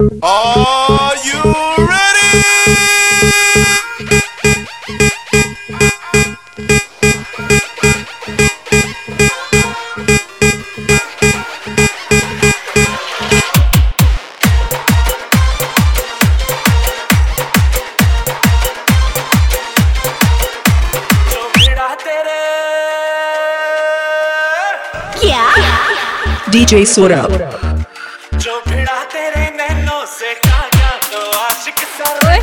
Are you ready? DJ Saurabh. जो भिड़ा तेरे नैनों से कागा तो आशिक सर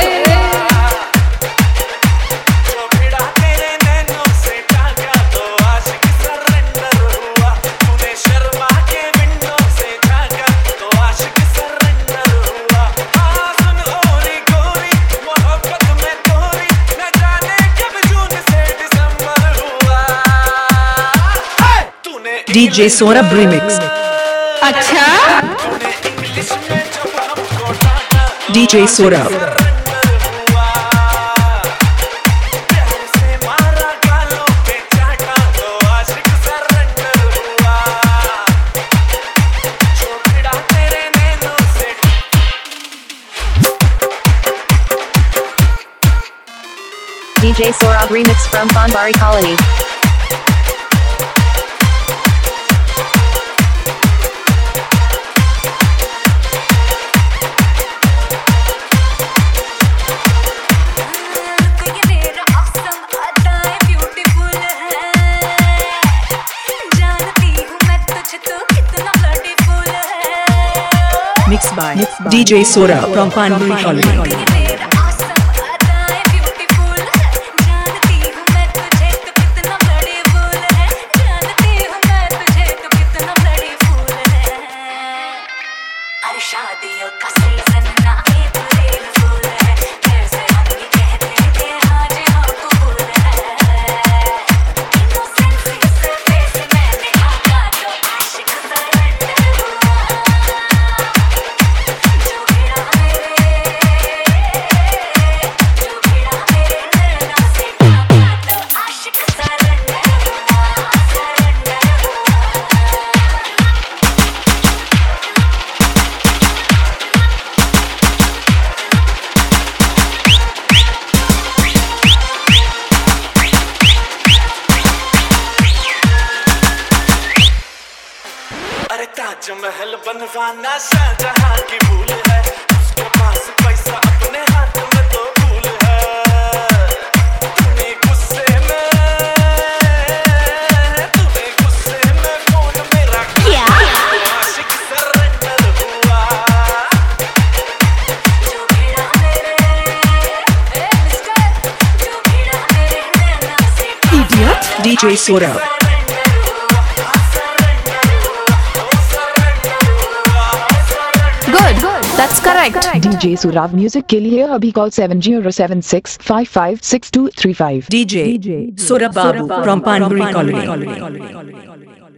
जो भिड़ा तेरे नैनों से कागा तो आशिक सरेंडर हुआ तूने शर्मा के विंडो से कागा तो आशिक सरेंडर हुआ सुन ओरी गोरी मोहब्बत में तोरी न जाने कब जून से दिसंबर हुआ तूने DJ Saurabh remix. अच्छा DJ Saurabh. DJ Saurabh remix from Fanbari Colony. Mixed by DJ Saurabh from Fanbari Colony. शादियों का सीजन ना अप्रैल फूल है कैसे हम ये कहते कि आज हम कबूल है इनोसेंसी से फेस मैंने आका तो आशिक सरेंडर हुआ जो भिड़ा मेरे नैना से कागा तो आशिक सरेंडर हुआ ताजमहल बनवाना शाहजहां की भूल है उसके पास पैसा अपने हाथ में तो भूल है तूने गुस्से में फोन मेरा किया आशिक सरेंडर हुआ जो भिड़ा मेरे नैना से Idiot. DJ Saurabh. Good. That's correct. DJ Saurabh music के लिए अभी call 7076556235. DJ Saurabh Babu from Fanbari Colony.